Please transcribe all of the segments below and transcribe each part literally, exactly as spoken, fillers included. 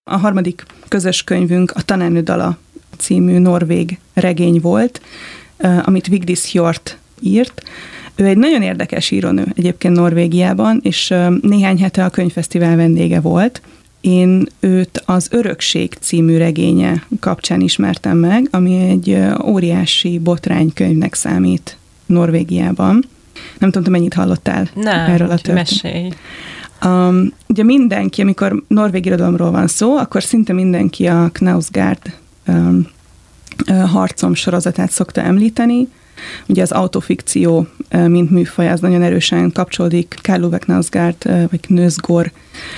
A harmadik közös könyvünk a Tanárnő dala című norvég regény volt, amit Vigdis Hjorth írt. Ő egy nagyon érdekes írónő egyébként Norvégiában, és néhány hete a könyvfesztivál vendége volt. Én őt az Örökség című regénye kapcsán ismertem meg, ami egy óriási botránykönyvnek számít Norvégiában. Nem tudom, te mennyit hallottál Nem, erről a történetről. mesélj. Um, ugye mindenki, amikor norvég irodalomról van szó, akkor szinte mindenki a Knausgård um, harcom sorozatát szokta említeni. Ugye az autofikció, mint műfaj, az nagyon erősen kapcsolódik Karl Ove Knausgård, vagy Knausgård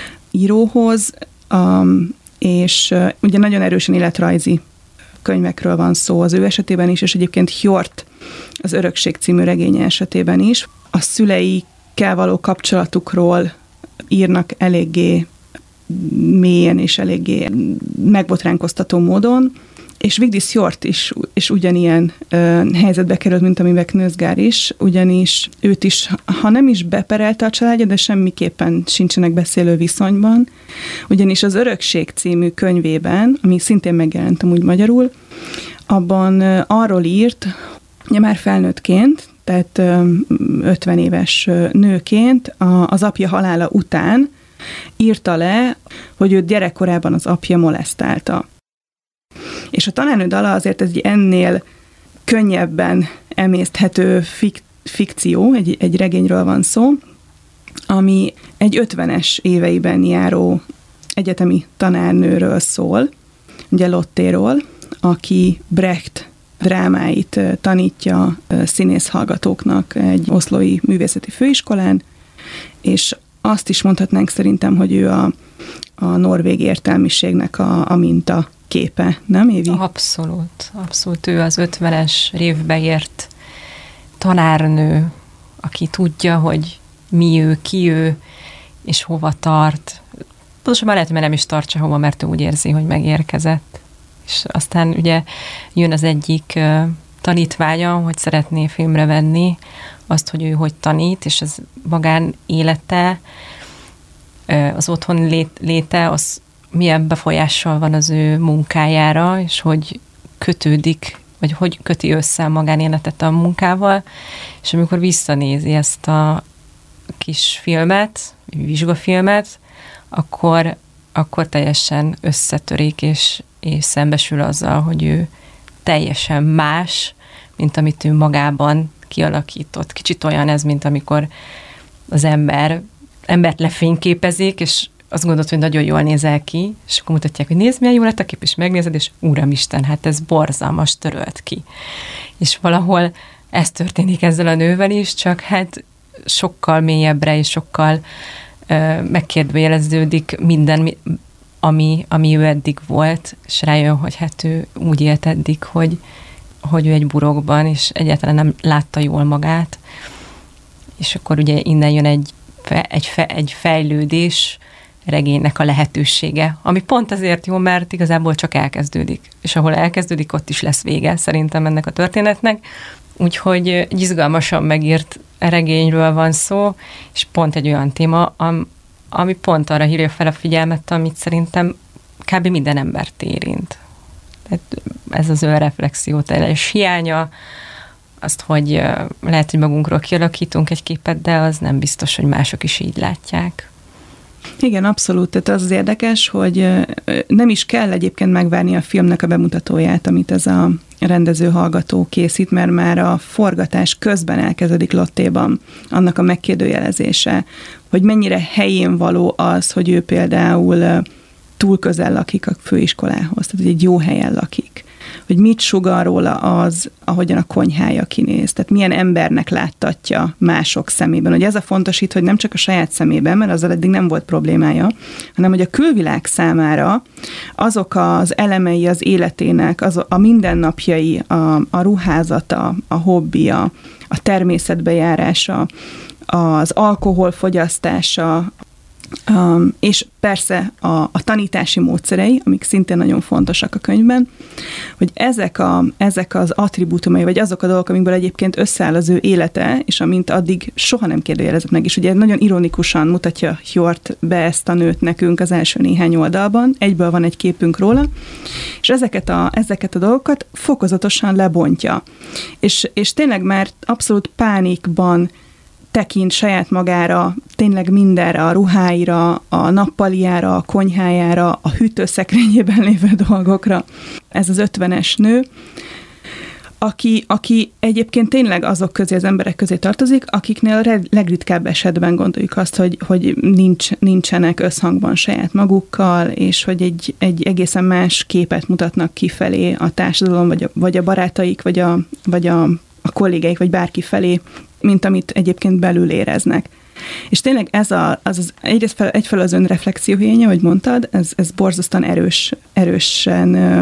íróhoz, um, és uh, ugye nagyon erősen életrajzi könyvekről van szó az ő esetében is, és egyébként Hjorth az Örökség című regénye esetében is. A szüleikkel való kapcsolatukról írnak eléggé mélyen és eléggé megbotránkoztató módon, és Vigdis Hjorth is, is ugyanilyen ö, helyzetbe került, mint amiben Knausgård is, ugyanis őt is, ha nem is beperelte a családja, de semmiképpen sincsenek beszélő viszonyban, ugyanis az Örökség című könyvében, ami szintén megjelent amúgy magyarul, abban ö, arról írt, ugye már felnőttként, tehát ö, ötven éves nőként a, az apja halála után írta le, hogy őt gyerekkorában az apja molesztálta. És a Tanárnő dala azért egy ennél könnyebben emészthető fik- fikció, egy, egy regényről van szó, ami egy ötvenes éveiben járó egyetemi tanárnőről szól, ugye Lottéról, aki Brecht drámáit tanítja színész hallgatóknak egy oszlói művészeti főiskolán, és azt is mondhatnánk szerintem, hogy ő a, a norvég értelmiségnek a, a minta képe, nem Évi? Abszolút, abszolút. Ő az ötvenes évbe ért tanárnő, aki tudja, hogy mi ő, ki ő, és hova tart. Pontosan már lehet, hogy nem is tart sehova, mert ő úgy érzi, hogy megérkezett. És aztán ugye jön az egyik tanítványa, hogy szeretné filmre venni azt, hogy ő hogy tanít, és az magán élete, az otthon lét, léte, az milyen befolyással van az ő munkájára, és hogy kötődik, vagy hogy köti össze a magánéletet a munkával, és amikor visszanézi ezt a kis filmet, vizsgafilmet, akkor, akkor teljesen összetörik, és, és szembesül azzal, hogy ő teljesen más, mint amit ő magában kialakított. Kicsit olyan ez, mint amikor az ember, embert lefényképezik, és azt gondolod, hogy nagyon jól nézel ki, és akkor mutatják, hogy nézd, milyen jó lett a kép, és megnézed, és Uramisten, hát ez borzalmas, törölt ki. És valahol ez történik ezzel a nővel is, csak hát sokkal mélyebbre, és sokkal ö, megkérdőjeleződik minden, ami, ami ő eddig volt, és rájön, hogy hát ő úgy élt eddig, hogy, hogy ő egy burokban, és egyáltalán nem látta jól magát. És akkor ugye innen jön egy, egy, fe, egy fejlődés, regénynek a lehetősége, ami pont azért jó, mert igazából csak elkezdődik. És ahol elkezdődik, ott is lesz vége szerintem ennek a történetnek. Úgyhogy egy izgalmasan megírt regényről van szó, és pont egy olyan téma, ami pont arra hívja fel a figyelmet, amit szerintem kb. Minden embert érint. Tehát ez az önreflexió teljes hiánya, azt, hogy lehet, hogy magunkról kialakítunk egy képet, de az nem biztos, hogy mások is így látják. Igen, abszolút. Tehát az az érdekes, hogy nem is kell egyébként megvárni a filmnek a bemutatóját, amit ez a rendező-hallgató készít, mert már a forgatás közben elkezdődik Lottéban annak a megkérdőjelezése, hogy mennyire helyén való az, hogy ő például túl közel lakik a főiskolához, tehát egy jó helyen lakik. Hogy mit sugall róla az, ahogyan a konyhája kinéz. Tehát milyen embernek láttatja mások szemében. Ugye ez a fontos itt, hogy nem csak a saját szemében, mert azzal eddig nem volt problémája, hanem hogy a külvilág számára azok az elemei az életének, az a mindennapjai, a, a ruházata, a hobbija, a természetbejárása, az alkoholfogyasztása, Um, és persze a, a tanítási módszerei, amik szintén nagyon fontosak a könyvben, hogy ezek, a, ezek az attribútumai, vagy azok a dolgok, amikből egyébként összeáll az ő élete, és amint addig soha nem kérdőjelezett meg, és ugye nagyon ironikusan mutatja Hjort be ezt a nőt nekünk az első néhány oldalban, egyből van egy képünk róla, és ezeket a, ezeket a dolgokat fokozatosan lebontja. És, és tényleg már abszolút pánikban tekint saját magára, tényleg mindenre, a ruháira, a nappaliára, a konyhájára, a hűtőszekrényében lévő dolgokra. Ez az ötvenes nő, aki, aki egyébként tényleg azok közé, az emberek közé tartozik, akiknél a legritkább esetben gondoljuk azt, hogy, hogy nincs, nincsenek összhangban saját magukkal, és hogy egy, egy egészen más képet mutatnak kifelé a társadalom, vagy a, vagy a barátaik, vagy a, vagy a, a kollégáik, vagy bárki felé, mint amit egyébként belül éreznek. És tényleg ez a, az, az egyrészt fel, egyfelől az önreflexió hiánya, ahogy mondtad, ez, ez borzasztóan erős, erősen ö,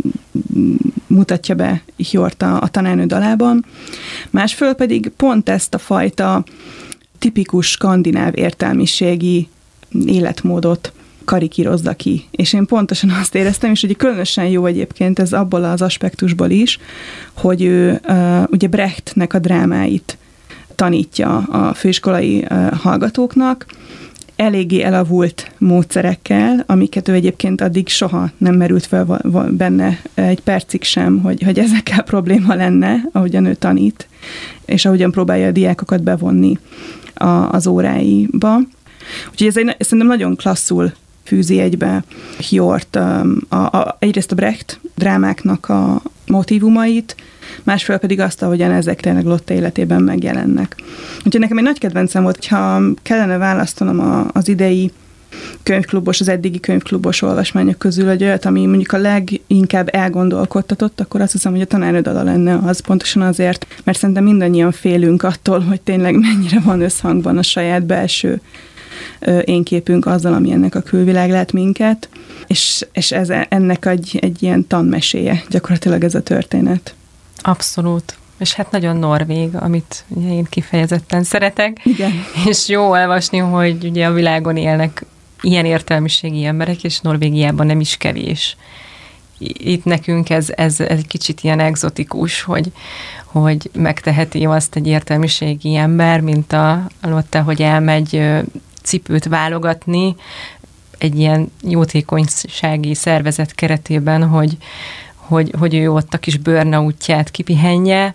mutatja be Hjort a, a tanárnő dalában. Másfelől pedig pont ezt a fajta tipikus skandináv értelmiségi életmódot karikírozza ki. És én pontosan azt éreztem, és ugye különösen jó egyébként ez abból az aspektusból is, hogy ő uh, ugye Brechtnek a drámáit tanítja a főiskolai uh, hallgatóknak, eléggé elavult módszerekkel, amiket ő egyébként addig soha nem merült fel benne egy percig sem, hogy, hogy ezekkel probléma lenne, ahogyan ő tanít, és ahogyan próbálja a diákokat bevonni a, az óráiba. Úgyhogy ez egy, szerintem nagyon klasszul fűzi egybe Hjort a, a, egyrészt a Brecht drámáknak a motívumait, másfél pedig azt, ahogyan ezek tényleg Lotte életében megjelennek. Úgyhogy nekem egy nagy kedvencem volt, hogyha kellene választanom a, az idei könyvklubos, az eddigi könyvklubos olvasmányok közül egy olyat, ami mondjuk a leginkább elgondolkodtatott, akkor azt hiszem, hogy a tanárnő dala lenne az, pontosan azért, mert szerintem mindannyian félünk attól, hogy tényleg mennyire van összhangban a saját belső énképünk azzal, ami ennek a külvilág lát minket, és, és ez, ennek egy, egy ilyen tanmeséje, gyakorlatilag ez a történet. Abszolút. És hát nagyon norvég, amit ugye én kifejezetten szeretek. Igen. És jó olvasni, hogy ugye a világon élnek ilyen értelmiségi emberek, és Norvégiában nem is kevés. Itt nekünk ez, ez, ez egy kicsit ilyen egzotikus, hogy, hogy megteheti azt egy értelmiségi ember, mint a Lotte, hogy elmegy cipőt válogatni egy ilyen jótékonysági szervezet keretében, hogy, hogy, hogy ő ott a kis burnoutját kipihenje.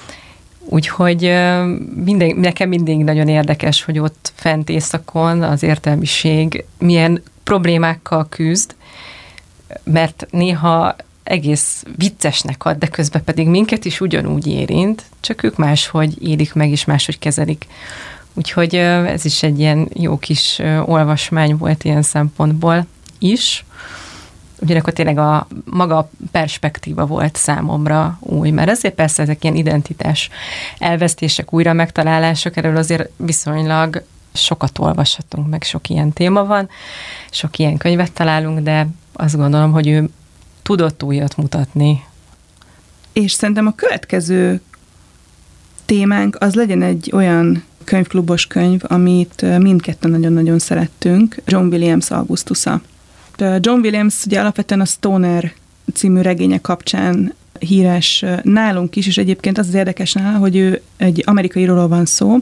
Úgyhogy minden, nekem mindig nagyon érdekes, hogy ott fent északon az értelmiség milyen problémákkal küzd, mert néha egész viccesnek ad, de közben pedig minket is ugyanúgy érint, csak ők máshogy élik meg, és máshogy kezelik. Úgyhogy ez is egy ilyen jó kis olvasmány volt ilyen szempontból is. Ugyanakkor tényleg a maga perspektíva volt számomra új, mert ezért persze ezek ilyen identitás elvesztések, újra megtalálások, erről azért viszonylag sokat olvashatunk, meg sok ilyen téma van, sok ilyen könyvet találunk, de azt gondolom, hogy ő tudott újat mutatni. És szerintem a következő témánk az legyen egy olyan könyvklubos könyv, amit mindketten nagyon-nagyon szerettünk, John Williams Augustusza. John Williams ugye alapvetően a Stoner című regénye kapcsán híres nálunk is, és egyébként az az érdekes nála, hogy ő egy amerikai íróról van szó,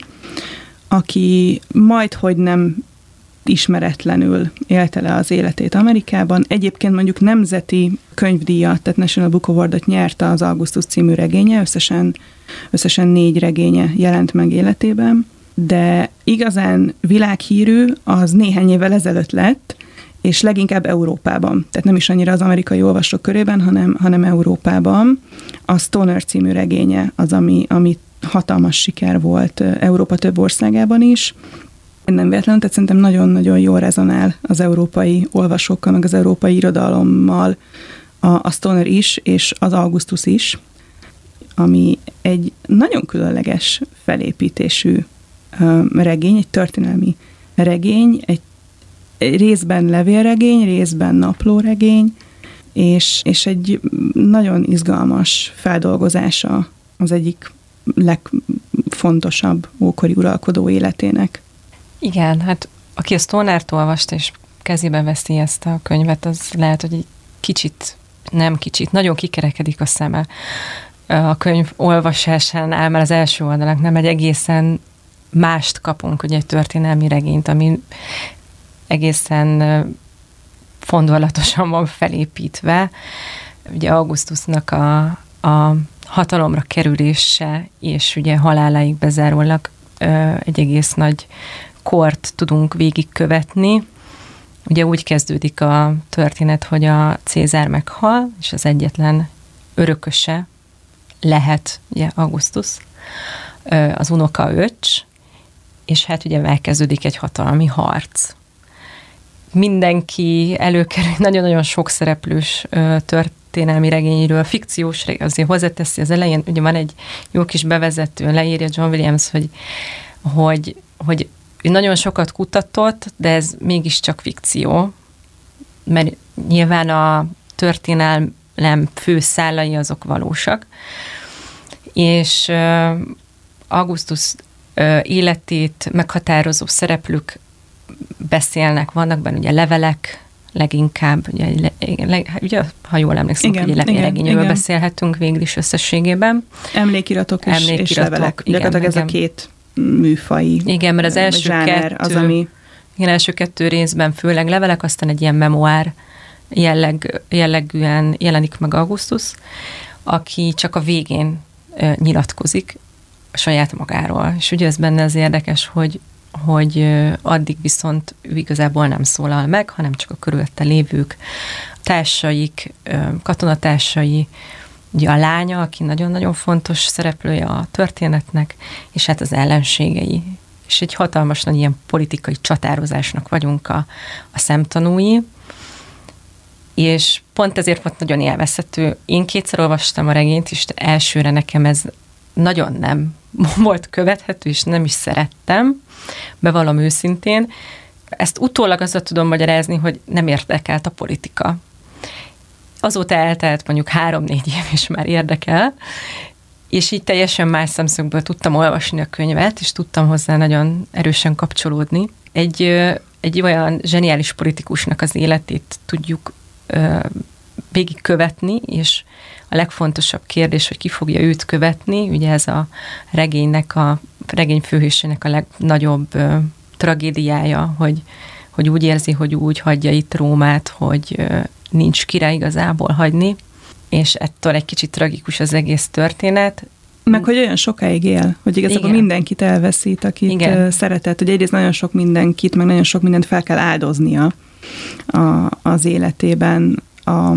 aki majdhogy nem ismeretlenül élte le az életét Amerikában. Egyébként mondjuk nemzeti könyvdíjat, tehát National Book Awardot nyerte az Augustus című regénye, összesen, összesen négy regénye jelent meg életében, de igazán világhírű az néhány évvel ezelőtt lett, és leginkább Európában, tehát nem is annyira az amerikai olvasók körében, hanem, hanem Európában. A Stoner című regénye az, ami, ami hatalmas siker volt Európa több országában is. Nem véletlenül, tehát szerintem nagyon-nagyon jól rezonál az európai olvasókkal, meg az európai irodalommal a, a Stoner is, és az Augustus is, ami egy nagyon különleges felépítésű regény, egy történelmi regény, egy részben levélregény, részben naplóregény, és, és egy nagyon izgalmas feldolgozása az egyik legfontosabb ókori uralkodó életének. Igen, hát aki a Stonert olvasta, és kezébe veszi ezt a könyvet, az lehet, hogy egy kicsit, nem kicsit, nagyon kikerekedik a szeme a könyv olvasásánál, mert az első oldalak nem egy egészen mást kapunk, ugye egy történelmi regényt, ami egészen fondorlatosan van felépítve. Ugye Augustusnak a, a hatalomra kerülése és ugye haláláig bezárólag egy egész nagy kort tudunk végigkövetni. Ugye úgy kezdődik a történet, hogy a Cézár meghal, és az egyetlen örököse lehet ugye Augustus, az unoka öcs, és hát ugye elkezdődik egy hatalmi harc. Mindenki előkerül, nagyon-nagyon sok szereplős történelmi regényről, fikciós regény, azért hozzáteszi az elején, ugye van egy jó kis bevezető, leírja John Williams, hogy, hogy, hogy nagyon sokat kutatott, de ez mégiscsak fikció, mert nyilván a történelem fő szálai azok valósak, és Augustus életét meghatározó szereplők beszélnek, vannak benne ugye levelek, leginkább, ugye, le, ugye ha jól emlékszem, hogy egy regényről beszélhetünk végül is összességében. Emlékiratok és, Emlékiratok, és levelek. Igen, gyakorlatilag ez a két műfai igen, mert az első kettő, az, ami... igen, első kettő részben főleg levelek, aztán egy ilyen memoár jelleg, jellegűen jelenik meg Augustus, aki csak a végén uh, nyilatkozik a saját magáról. És ugye ez benne az érdekes, hogy, hogy uh, addig viszont ő igazából nem szólal meg, hanem csak a körülötte lévők, társaik, uh, katonatársai, ugye a lánya, aki nagyon-nagyon fontos szereplője a történetnek, és hát az ellenségei. És egy hatalmas nagy ilyen politikai csatározásnak vagyunk a, a szemtanúi, és pont ezért volt nagyon élvezhető. Én kétszer olvastam a regényt, és elsőre nekem ez nagyon nem volt követhető, és nem is szerettem, bevallom őszintén. Ezt utólag azzal tudom magyarázni, hogy nem érdekelt a politika. Azóta eltelt mondjuk három-négy év, és már érdekel, és így teljesen más szemszögből tudtam olvasni a könyvet, és tudtam hozzá nagyon erősen kapcsolódni. Egy, egy olyan zseniális politikusnak az életét tudjuk végigkövetni, és a legfontosabb kérdés, hogy ki fogja őt követni, ugye ez a regénynek, a regény főhősének a legnagyobb ö, tragédiája, hogy, hogy úgy érzi, hogy úgy hagyja itt Rómát, hogy ö, nincs király igazából hagyni, és ettől egy kicsit tragikus az egész történet. Meg, hogy olyan sokáig él, hogy igazából igen. mindenkit elveszít, akit igen. szeretett, hogy egyrészt nagyon sok mindenkit, meg nagyon sok mindent fel kell áldoznia a, az életében a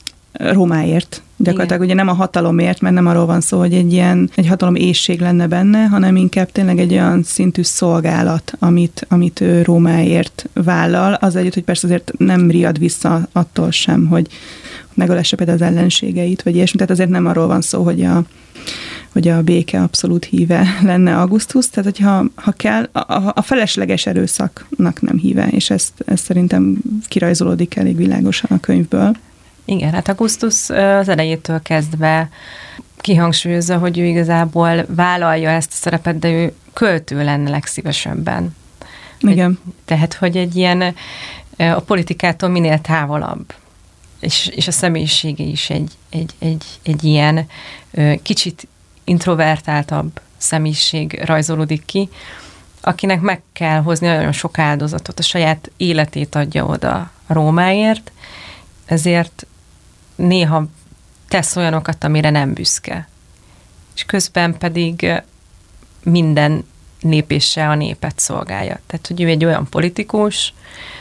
Rómáért. Gyakorlatilag ugye nem a hatalomért, mert nem arról van szó, hogy egy ilyen egy hatalom éhség lenne benne, hanem inkább tényleg egy olyan szintű szolgálat, amit, amit ő Rómáért vállal, az együtt, hogy persze azért nem riad vissza attól sem, hogy megölesse például az ellenségeit, vagy ilyesmi. Tehát azért nem arról van szó, hogy a, hogy a béke abszolút híve lenne Augustus, tehát hogyha ha kell, a, a felesleges erőszaknak nem híve, és ezt, ezt szerintem kirajzolódik elég világosan a könyvből. Igen, hát Augustus az elejétől kezdve kihangsúlyozza, hogy ő igazából vállalja ezt a szerepet, de ő költő lenne legszívesebben. Igen. Hogy, tehát, hogy egy ilyen a politikától minél távolabb, és, és a személyisége is egy, egy, egy, egy ilyen kicsit introvertáltabb személyiség rajzolódik ki, akinek meg kell hozni nagyon sok áldozatot, a saját életét adja oda Rómáért, ezért néha tesz olyanokat, amire nem büszke. És közben pedig minden lépéssel a népet szolgálja. Tehát, hogy ő egy olyan politikus,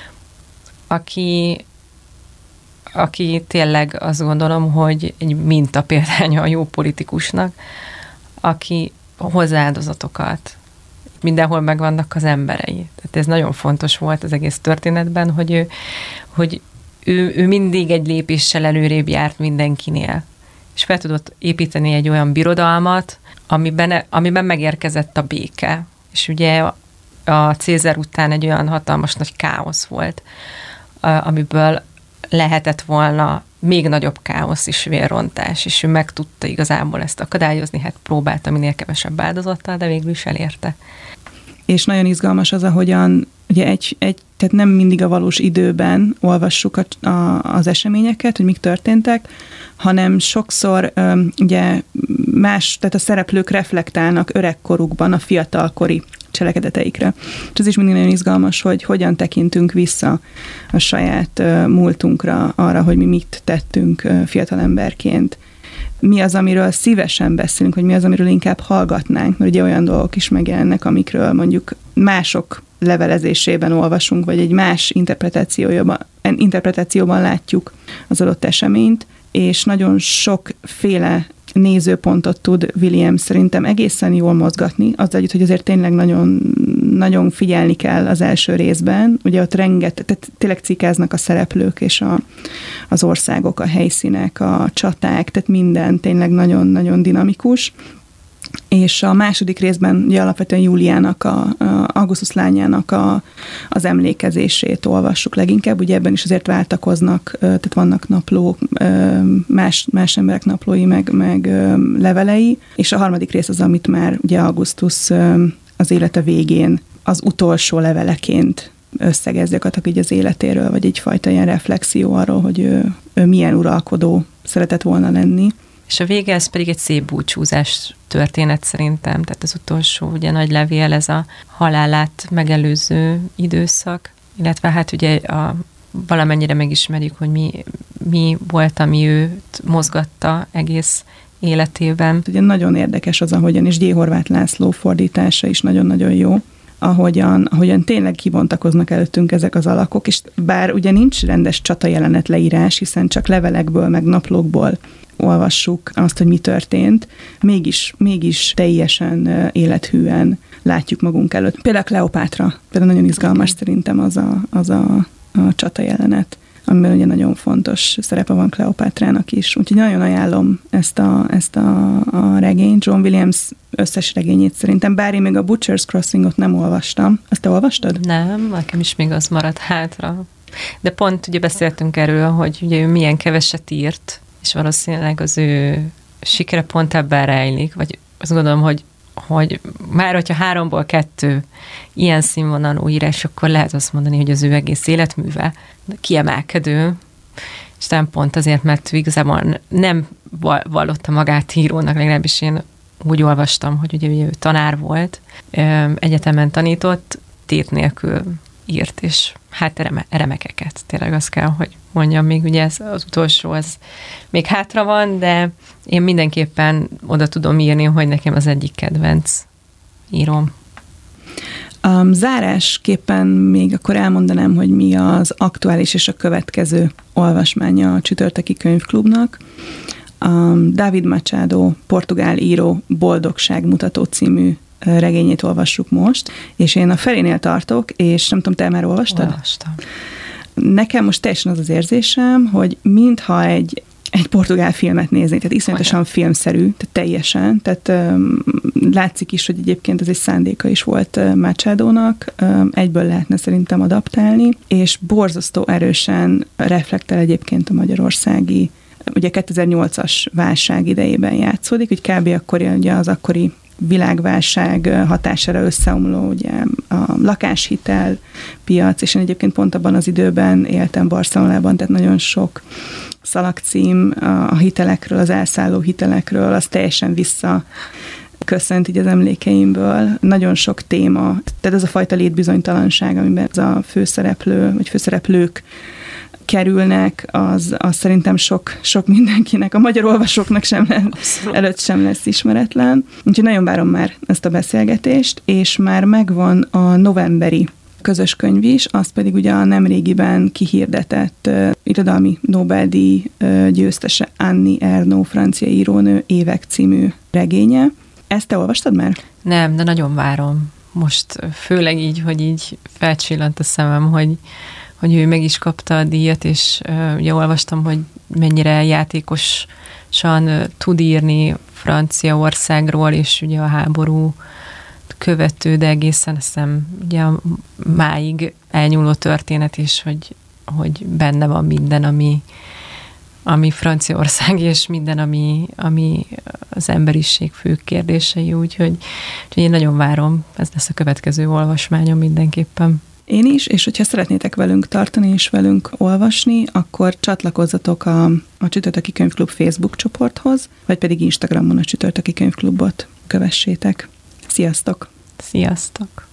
aki, aki tényleg azt gondolom, hogy egy mintapéldánya a jó politikusnak, aki hozzááldozatokat, mindenhol megvannak az emberei. Tehát ez nagyon fontos volt az egész történetben, hogy ő, hogy ő, ő mindig egy lépéssel előrébb járt mindenkinél. És fel tudott építeni egy olyan birodalmat, amiben, amiben megérkezett a béke. És ugye a, a Cézár után egy olyan hatalmas nagy káosz volt, amiből lehetett volna még nagyobb káosz és vérrontás, és ő meg tudta igazából ezt akadályozni, hát próbálta minél kevesebb áldozattal, de végül is elérte. és nagyon izgalmas az, ahogyan ugye egy, egy, tehát nem mindig a valós időben olvassuk a, a, az eseményeket, hogy mik történtek, hanem sokszor ugye más, tehát a szereplők reflektálnak öregkorukban a fiatalkori cselekedeteikre. És ez is mindig nagyon izgalmas, hogy hogyan tekintünk vissza a saját múltunkra, arra, hogy mi mit tettünk fiatalemberként. Mi az, amiről szívesen beszélünk, vagy mi az, amiről inkább hallgatnánk, mert ugye olyan dolgok is megjelennek, amikről mondjuk mások levelezésében olvasunk, vagy egy más interpretációban, interpretációban látjuk az adott eseményt, és nagyon sokféle nézőpontot tud William szerintem egészen jól mozgatni, azzal együtt, hogy azért tényleg nagyon, nagyon figyelni kell az első részben. Ugye ott rengeteg, tehát tényleg cikáznak a szereplők és a, az országok, a helyszínek, a csaták, tehát minden tényleg nagyon-nagyon dinamikus. És a második részben ugye alapvetően Júliának, a, a Augustus lányának a, az emlékezését olvassuk leginkább, ugye ebben is azért váltakoznak, tehát vannak naplók, más, más emberek naplói, meg, meg levelei, és a harmadik rész az, amit már ugye Augustus az élete végén az utolsó leveleként összegezzi így az életéről, vagy egyfajta ilyen reflexió arról, hogy ő, ő milyen uralkodó szeretett volna lenni. És a vége, ez pedig egy szép búcsúzás történet szerintem, tehát az utolsó ugye nagy levél, ez a halálát megelőző időszak, illetve hát ugye a, valamennyire megismerjük, hogy mi, mi volt, ami őt mozgatta egész életében. Ugye nagyon érdekes az, ahogyan, és G. Horváth László fordítása is nagyon-nagyon jó, ahogyan, ahogyan tényleg kibontakoznak előttünk ezek az alakok, és bár ugye nincs rendes csata jelenet leírás, hiszen csak levelekből, meg naplókból olvassuk azt, hogy mi történt, mégis, mégis teljesen élethűen látjuk magunk előtt. Például Kleopátra, például nagyon izgalmas szerintem az a, az a, a csata jelenet, amiben ugye nagyon fontos szerepe van Kleopátrának is. Úgyhogy nagyon ajánlom ezt a, ezt a, a regényt, John Williams összes regényét szerintem, bár én még a Butcher's Crossingot nem olvastam. Azt te olvastad? Nem, nekem is még az maradt hátra. De pont ugye beszéltünk erről, hogy ugye ő milyen keveset írt, és valószínűleg az ő sikere pont ebben rejlik, vagy azt gondolom, hogy, hogy már hogyha háromból kettő ilyen színvonalú írás, akkor lehet azt mondani, hogy az ő egész életműve kiemelkedő, és nem pont azért, mert igazából nem vallotta magát írónak, legalábbis én úgy olvastam, hogy ugye ő tanár volt, egyetemen tanított, tét nélkül írt, és hát reme, remekeket. Tényleg azt kell, hogy mondjam, még ugye ez az utolsó, ez még hátra van, de én mindenképpen oda tudom írni, hogy nekem az egyik kedvenc íróm. Um, zárásképpen még akkor elmondanám, hogy mi az aktuális és a következő olvasmánya a Csütörtöki Könyvklubnak. Um, David Machado, portugál író, Boldogságmutató című regényét olvassuk most, és én a felénél tartok, és nem tudom, te már olvastad? Olvastam. Nekem most teljesen az az érzésem, hogy mintha egy, egy portugál filmet néznék, tehát iszonyatosan filmszerű, tehát teljesen, tehát um, látszik is, hogy egyébként ez egy szándéka is volt uh, Machadónak, um, egyből lehetne szerintem adaptálni, és borzasztó erősen reflektál egyébként a magyarországi, ugye kétezer-nyolcas válság idejében játszódik, hogy kb. Akkor ugye az akkori világválság hatására összeomló ugye a lakáshitel piac, és én egyébként pont abban az időben éltem Barcelonában, tehát nagyon sok szalagcím a hitelekről, az elszálló hitelekről, az teljesen vissza köszönt így az emlékeimből. Nagyon sok téma, tehát ez a fajta létbizonytalanság, amiben ez a főszereplő, vagy főszereplők kerülnek, az, az szerintem sok, sok mindenkinek, a magyar olvasóknak sem lesz, előtt sem lesz ismeretlen. Úgyhogy nagyon várom már ezt a beszélgetést, és már megvan a novemberi közös könyv is, az pedig ugye a nemrégiben kihirdetett uh, irodalmi Nobel-díj uh, győztese Annie Ernaux, francia írónő, Évek című regénye. Ezt te olvastad már? Nem, de nagyon várom. Most főleg így, hogy így felcsillant a szemem, hogy hogy ő meg is kapta a díjat, és uh, ugye olvastam, hogy mennyire játékosan uh, tud írni Franciaországról, és ugye a háború követő, de egészen hiszem, ugye a máig elnyúló történet is, hogy, hogy benne van minden, ami, ami Franciaország, és minden, ami, ami az emberiség fő kérdései, úgyhogy, úgyhogy én nagyon várom, ez lesz a következő olvasmányom mindenképpen. Én is, és hogyha szeretnétek velünk tartani és velünk olvasni, akkor csatlakozzatok a, a Csütörtöki Könyvklub Facebook csoporthoz, vagy pedig Instagramon a Csütörtöki Könyvklubot kövessétek. Sziasztok! Sziasztok!